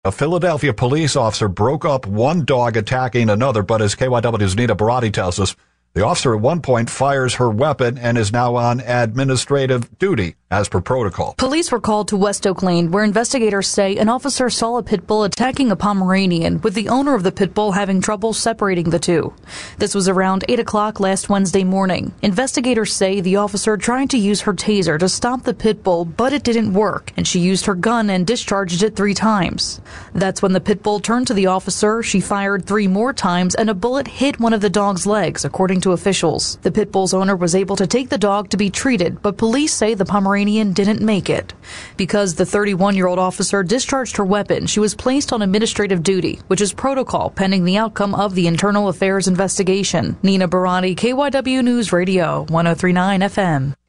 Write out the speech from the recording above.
A Philadelphia police officer broke up one dog attacking another, but as KYW's Nina Barati tells us, the officer at one point fires her weapon and is now on administrative duty as per protocol. Police were called to West Oak Lane, where investigators say an officer saw a pit bull attacking a Pomeranian, with the owner of the pit bull having trouble separating the two. This was around 8 o'clock last Wednesday morning. Investigators say the officer tried to use her taser to stop the pit bull, but it didn't work, and she used her gun and discharged it 3 times. That's when the pit bull turned to the officer. She fired 3 more times, and a bullet hit one of the dog's legs, according to officials. The pit bull's owner was able to take the dog to be treated, but police say the Pomeranian didn't make it. Because the 31-year-old officer discharged her weapon, she was placed on administrative duty, which is protocol pending the outcome of the internal affairs investigation. Nina Barati, KYW News Radio, 103.9 FM.